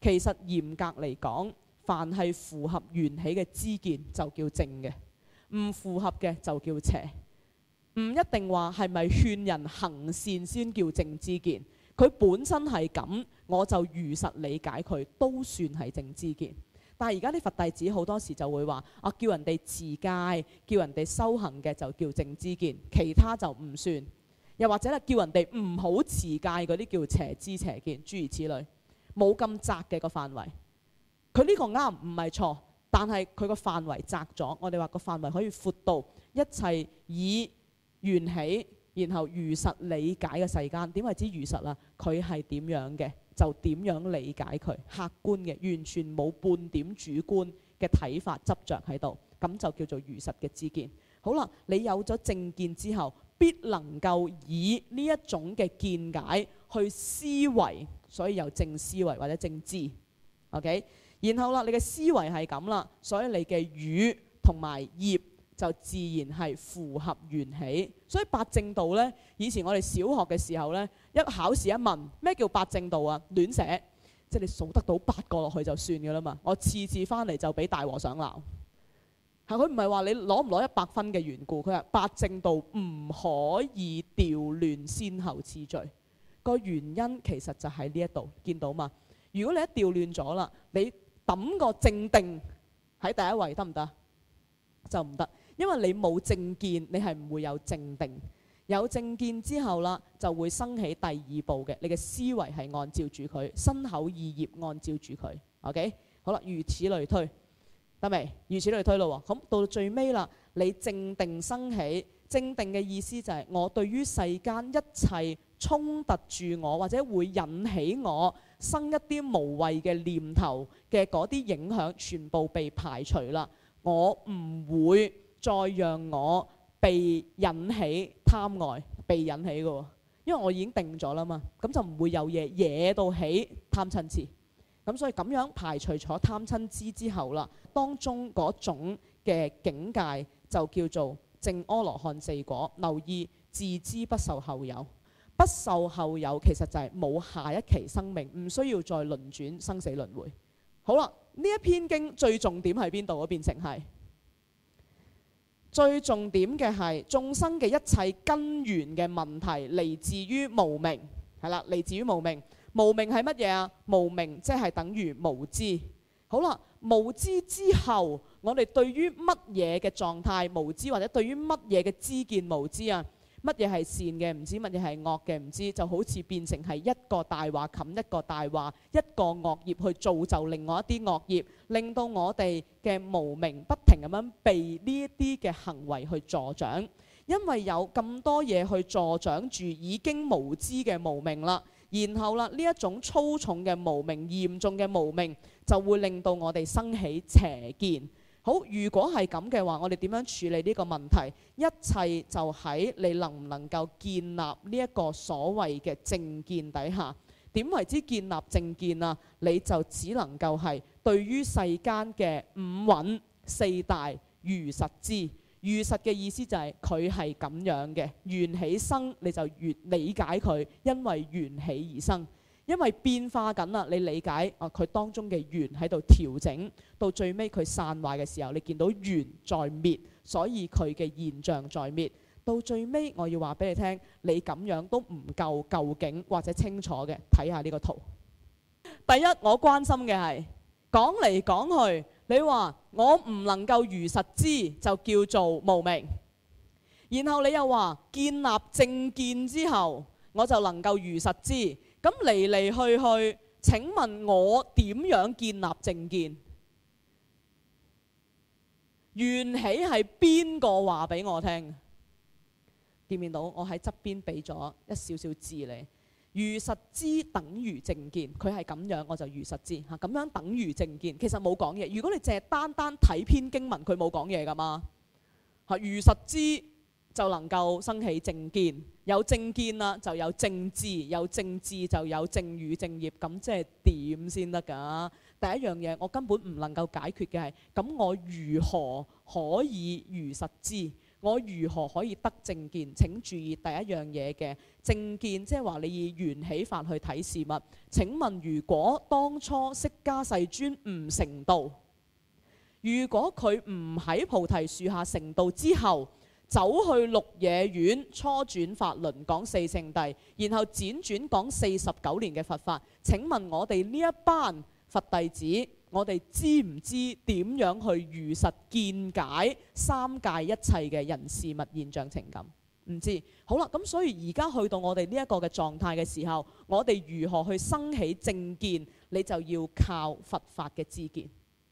其實嚴格嚟講，凡係符合緣起嘅知見就叫正嘅，唔符合嘅就叫邪。唔一定話係咪勸人行善先叫正知見，佢本身係咁，我就如實理解佢都算係正知見。但係而家啲佛弟子好多時就會話叫人哋持戒，叫人哋修行嘅就叫正知見，其他就唔算。又或者咧，叫人哋唔好持戒嗰啲叫邪知邪見，諸如此類，冇咁窄嘅個範圍。佢呢個啱唔係錯，但係佢個範圍窄咗。我哋話個範圍可以闊到一切以緣起，然後如實理解嘅世間。點為之如實啊？佢係點樣嘅，就點樣理解佢，客觀嘅，完全冇半點主觀嘅睇法執着喺度，咁就叫做如實嘅知見。好啦，你有咗正見之後，必能夠以呢一種嘅見解去思維，所以有正思維或者正知。OK， 然後啦，你嘅思維係咁啦，所以你嘅語同埋業就自然係符合緣起。所以八正道呢，以前我哋小學嘅時候呢，一考試一問咩叫八正道啊？亂寫，即係你數得到8個落去就算嘅啦嘛。我次次翻嚟就俾大和尚鬧。佢唔係話你攞唔攞100分嘅緣故，佢話八正道唔可以調亂先後次序。個原因其實就喺呢一度，見到嘛？如果你一調亂咗啦，你揼個正定喺第一位得唔得？就唔得，因為你冇正見，你係唔會有正定。有正見之後啦，就會生起第二步嘅，你嘅思維係按照住佢，身口意業按照住佢。OK， 好啦，如此類推。得未？如此類推咯喎，咁到最尾啦，你正定生起，正定嘅意思就係我對於世間一切衝突住我或者會引起我生一啲無謂嘅念頭嘅嗰啲影響，全部被排除啦。我唔會再讓我被引起貪愛，被引起嘅喎，因為我已經定咗啦嘛，咁就唔會有嘢惹到起貪嗔痴。咁所以咁樣排除咗貪嗔痴之後啦，當中嗰種嘅境界就叫做證阿羅漢4果。留意自知不受後有，不受後有其實就係冇下一期生命，唔需要再輪轉生死輪迴。好啦，呢一篇經最重點喺邊度啊？變成係最重點嘅係眾生嘅一切根源嘅問題嚟自於無明，係啦，嚟自於無明。無明係乜嘢啊？無明即係等於無知。好啦，無知之後，我哋對於乜嘢嘅狀態無知，或者對於乜嘢嘅知見無知啊？乜嘢係善嘅唔知，乜嘢係惡嘅唔知，就好似變成係一個大話冚一個大話，一個惡業去造就另外一啲惡業，令到我哋嘅無明不停咁樣被呢一啲嘅行為去助長。因為有咁多嘢去助長住已經無知嘅無明啦。然後啦，呢一種粗重嘅無明、嚴重嘅無明，就會令到我哋生起邪見。好，如果係咁嘅話，我哋點樣處理呢個問題？一切就喺你能唔能夠建立呢一個所謂嘅正見底下。點為之建立正見啊？你就只能夠係對於世間嘅五蘊四大如實知。如實嘅意思就係佢係咁樣嘅，緣起生你就越理解佢，因為緣起而生，因為變化緊啦，你理解佢當中嘅緣喺度調整，到最尾佢散壞嘅時候，你見到緣在滅，所以佢嘅現象在滅。到最尾我要話俾你聽，你咁樣都唔夠究竟或者清楚嘅，睇下呢個圖。第一，我關心嘅係講嚟講去。你話我唔能夠如實知就叫做無明，然後你又話建立正見之後我就能夠如實知，咁嚟嚟去去，請問我點樣建立正見？緣起係邊個話俾我聽？見唔見到我喺側邊俾咗一少少字你？如實知等於正見，佢係咁樣我就如實知嚇，咁樣等於正見。其實冇講嘢。如果你淨係單單睇篇經文，佢冇講嘢噶嘛嚇。如實知就能夠生起正見，有正見啦就有正知，有正知就有正語正業。咁即係點先得㗎？第一樣嘢我根本唔能夠解決嘅係，咁我如何可以如實知？ 我如何可以得正見？請注意第一樣嘢嘅正見，即係話你以緣起法去睇事物。請問如果當初釋迦世尊唔成道，如果佢唔喺菩提樹下成道之後，走去鹿野苑初轉法輪講四聖諦，然後輾轉講49年嘅佛法，請問我哋呢一班佛弟子，我哋知唔知點樣去如實見解三界一切嘅人事物現象情感？唔知。好啦，咁所以而家去到我哋呢一個嘅狀態嘅時候，我哋如何去生起正見？你就要靠佛法嘅知見，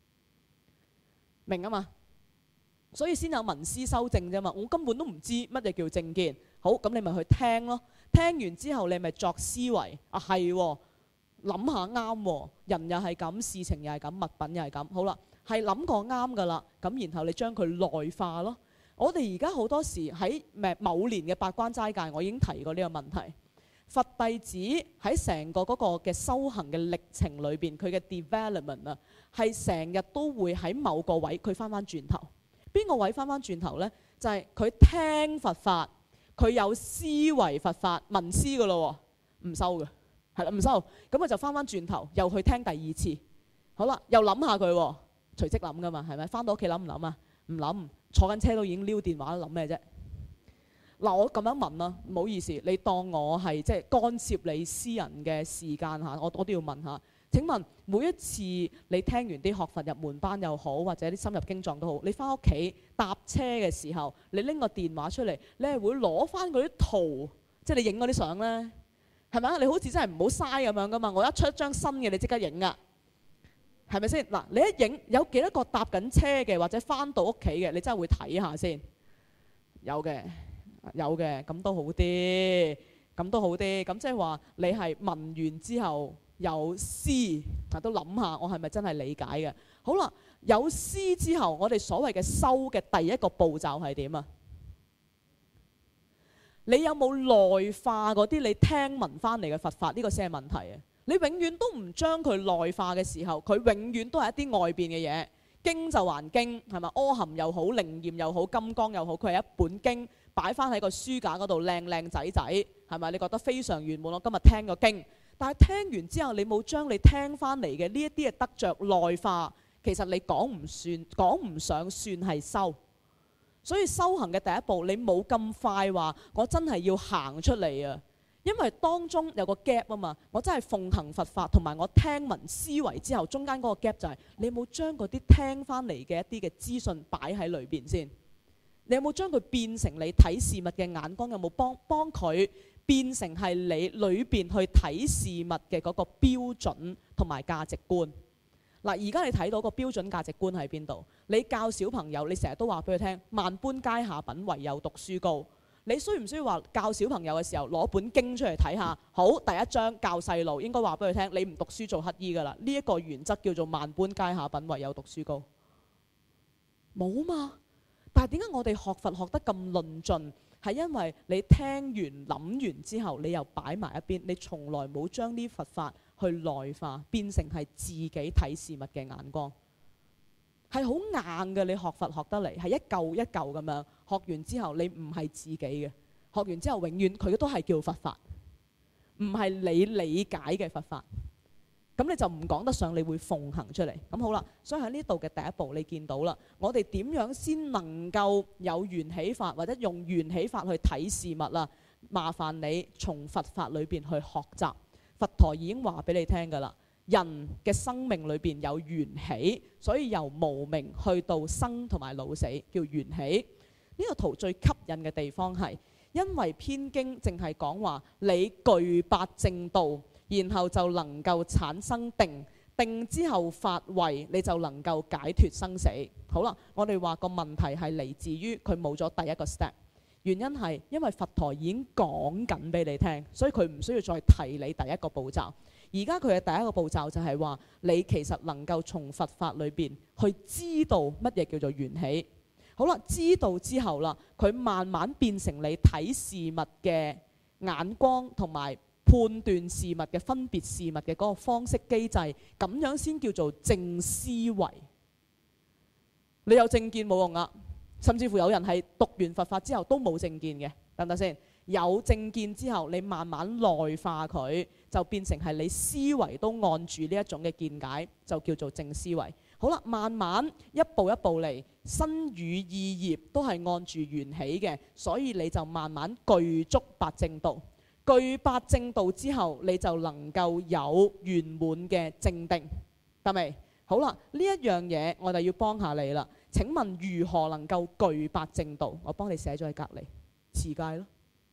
明啊嘛？所以先有聞思修證啫嘛。我根本都唔知乜嘢叫正見。好，咁你咪去聽咯。聽完之後你咪作思維。啊係喎，諗下啱喎。人又係咁，事情又係咁，物品又係咁。好啦，係諗過啱噶啦。咁然後你將佢內化咯。我哋而家好多時喺某年嘅八關齋戒，我已經提過呢個問題。佛弟子喺成個嗰個嘅修行嘅歷程裏邊，佢嘅 development 啊，係成日都會喺某個位佢翻轉頭。邊個位翻轉頭呢？就係佢聽佛法，佢有思維佛法，聞思噶咯，唔收嘅，係啦，唔收。咁佢就翻轉頭，又去聽第二次。好啦，又諗下佢，隨即諗噶嘛，係咪？翻到屋企諗唔諗啊？唔諗，坐緊車都已經撩電話，諗咩啫？嗱，我咁樣問啦，唔好意思，你當我係即係干涉你私人嘅時間嚇，我都要問下。請問每一次你聽完啲學佛入門班又好，或者啲深入經藏都好，你翻屋企搭車嘅時候，你拎個電話出嚟，你係會攞翻嗰啲圖，即係你影嗰啲相呢？係咪啊？你好似真係唔好嘥咁樣噶嘛？我一出一張新嘅，你即刻影噶，係咪先？嗱，你一影有幾多個搭緊車嘅，或者翻到屋企嘅，你真係會睇下先。有嘅，有嘅，咁都好啲，咁都好啲。咁即係話你係聞完之後有思，都諗下我係咪真係理解嘅？好啦，有思之後，我哋所謂嘅修嘅第一個步驟係點啊？你有冇內化嗰啲你聽聞翻嚟嘅佛法？呢個先係問題啊！你永遠都唔將佢內化嘅時候，佢永遠都係一啲外邊嘅嘢。經就還經，係咪？阿含又好，靈驗又好，金剛又好，佢係一本經擺翻喺個書架嗰度，靚靚仔仔，係咪？你覺得非常圓滿？我今日聽個經。但係聽完之後，你冇將你聽翻嚟嘅呢一啲嘅得着內化，其實你講唔上算係修。所以修行嘅第一步，你冇咁快話我真係要行出嚟啊！因為當中有個 gap 啊嘛，我真係奉行佛法同埋我聽聞思維之後，中間嗰個 gap 就係你冇將嗰啲聽翻嚟嘅一啲嘅資訊擺喺裏邊先。你有冇將佢變成你睇事物嘅眼光？有冇幫佢變成係你裏邊去睇事物嘅嗰個標準同埋價值觀？嗱，而家你睇到個標準價值觀喺邊度？你教小朋友，你成日都話俾佢聽，萬般皆下品，唯有讀書高。你需唔需要話教小朋友嘅時候攞本經出嚟睇下？好，第一章教細路應該話俾佢聽，你唔讀書做乞衣㗎啦。呢一個原則叫做萬般皆下品，唯有讀書高。冇嘛？但係點解我哋學佛學得咁論盡？係因為你聽完諗完之後，你又擺埋一邊，你從來冇將啲佛法去內化，變成係自己睇事物嘅眼光，係好硬嘅。你學佛學得嚟係一嚿一嚿咁樣，學完之後你唔係自己嘅，學完之後永遠佢都係叫佛法，唔係你理解嘅佛法。咁你就唔講得上你會奉行出嚟。咁好啦，所以喺呢度嘅第一步你見到啦，我哋點樣先能夠有緣起法，或者用緣起法去睇事物啦？麻煩你從佛法裏邊去學習。佛陀已經話俾你聽㗎啦，人嘅生命裏邊有緣起，所以由無明去到生同埋老死叫緣起。呢個圖最吸引嘅地方係因為篇經淨係講話你具八正道，然後就能夠產生定，定之後發慧，你就能夠解脫生死。好啦，我哋話個問題係嚟自於佢冇咗第一個 step， 原因係因為佛陀已經講緊俾你聽，所以佢唔需要再提你第一個步驟。而家佢嘅第一個步驟就係話你其實能夠從佛法裏邊去知道乜嘢叫做緣起。好啦，知道之後啦，佢慢慢變成你睇事物嘅眼光同埋判斷事物嘅分別事物嘅嗰個方式機制，咁樣先叫做正思維。你有正見冇用啊！ 甚至乎有人係讀完佛法之後都冇正見嘅，得唔得先？有正見之後，你慢慢內化佢，就變成係你思維都按住呢一種嘅見解，就叫做正思維。好啦，慢慢一步一步嚟，身語意業都係按住緣起嘅，所以你就慢慢具足八正道。具八正道之後，你就能夠有圓滿嘅正定，得未？好啦，呢一樣嘢我哋要幫下你啦。請問如何能夠具八正道？我幫你寫咗喺隔離，持戒咯。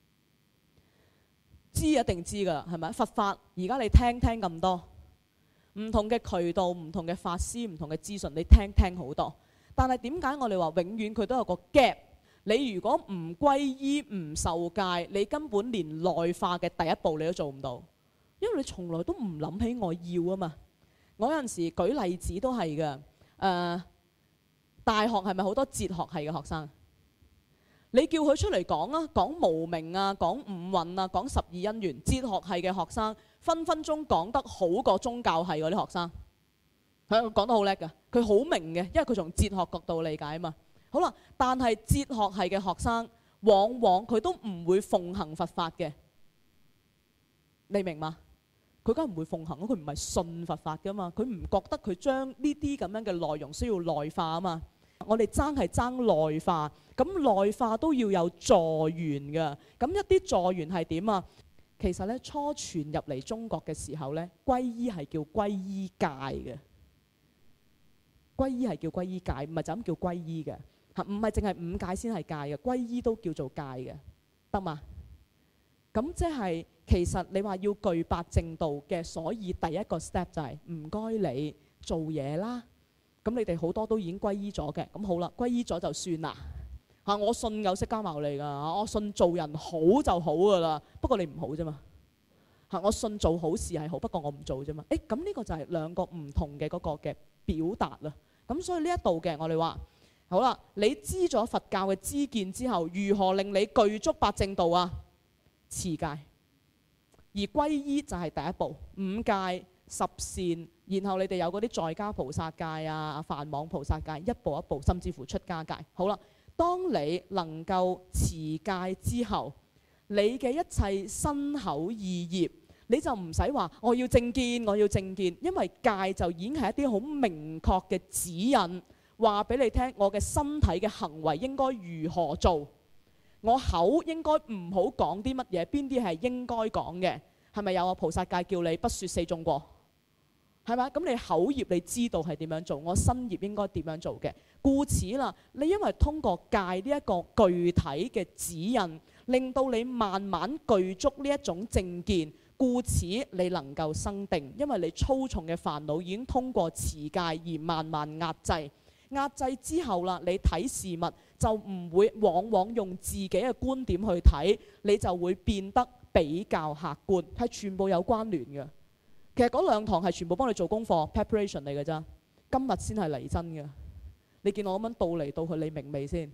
知一定知㗎啦，係咪？佛法而家你聽咁多，唔同嘅渠道、唔同嘅法師、唔同嘅資訊，你聽好多。但係點解我哋話永遠佢都有個 gap？你如果唔歸依、唔受戒，你根本連內化嘅第一步你都做唔到，因為你從來都唔諗起我要啊嘛。我有陣時舉例子都係㗎，大學係咪好多哲學系嘅學生？你叫佢出嚟講啊，講無明啊，講五蘊啊，講十二因緣，哲學系嘅學生分分鐘講得好過宗教系嗰啲學生，係講得好叻㗎，佢好明嘅，因為佢從哲學角度理解啊嘛。好啦，但係哲學系嘅學生往往佢都唔會奉行佛法嘅，你明嗎？佢梗係唔會奉行，佢唔係信佛法㗎嘛，佢唔覺得佢將呢啲咁樣嘅內容需要內化啊嘛。我哋係爭內化，咁內化都要有助緣㗎。咁一啲助緣係點啊？其實咧，初傳入嚟中國嘅時候咧，皈依係叫皈依戒嘅，皈依係叫皈依戒，唔係就咁叫皈依嘅嚇，唔係淨係五戒先係戒嘅，皈依都叫做戒嘅，得嘛？咁即係其實你話要具八正道嘅，所以第一個 step 就係唔該你做嘢啦。咁你哋好多都已經皈依咗嘅，咁好啦，皈依咗就算啦嚇。我信有釋迦牟尼㗎，我信做人好就好㗎啦。不過你唔好啫嘛嚇，我信做好事係好，不過我唔做啫嘛。咁呢個就係兩個唔同嘅嗰個嘅表達啦。咁所以呢一度嘅我哋話好啦，你知咗佛教嘅知見之後，如何令你具足八正道啊？持戒，而皈依就係第一步，五戒十善。然後你哋有嗰啲在家菩薩戒啊、梵網菩薩戒，一步一步，甚至乎出家戒。好啦，當你能夠持戒之後，你嘅一切身口意業，你就唔使話我要正見，我要正見，因為戒就已經係一啲好明確嘅指引，話俾你聽，我嘅身體嘅行為應該如何做，我口應該唔好講啲乜嘢，邊啲係應該講嘅，係咪有啊？菩薩戒叫你不說四頌過。係咪？咁你口業你知道係點樣做，我身業應該點樣做嘅？故此啦，你因為通過戒呢一個具體嘅指引，令到你慢慢具足呢一種正見，故此你能夠生定，因為你粗重嘅煩惱已經通過持戒而慢慢壓制。壓制之後啦，你睇事物就唔會往往用自己嘅觀點去睇，你就會變得比較客觀，係全部有關聯嘅。其實嗰兩堂係全部幫你做功課 preparation 嚟嘅咋，今日先係嚟真嘅。你見我咁樣到嚟到去，你明未先？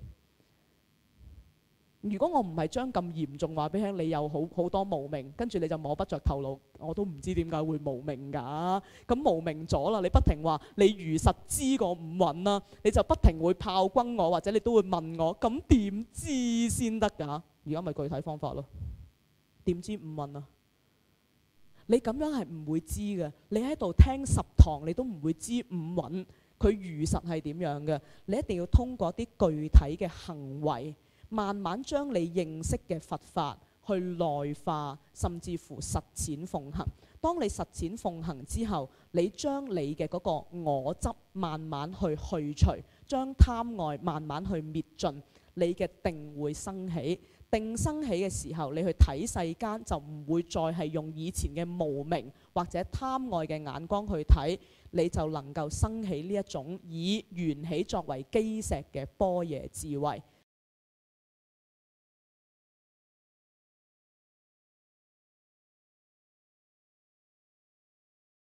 如果我唔係將咁嚴重話俾你聽，你有好多無明，跟住你就摸不着頭腦，我都唔知點解會無明㗎。咁無明咗啦，你不停話你如實知個五蘊啦，你就不停會炮轟我，或者你都會問我，咁點知先得㗎？而家咪具體方法咯，點知五蘊啊？你咁樣係唔會知嘅，你喺度聽10堂，你都唔會知五蘊佢如實係點樣嘅。你一定要通過啲具體嘅行為，慢慢將你認識嘅佛法去內化，甚至乎實踐奉行。當你實踐奉行之後，你將你嘅嗰個我執慢慢去除，將貪愛慢慢去滅盡，你嘅定會生起。定生起嘅時候，你去睇世間就唔會再係用以前嘅無明或者貪愛嘅眼光去睇，你就能夠生起呢一種以緣起作為基石嘅般若智慧。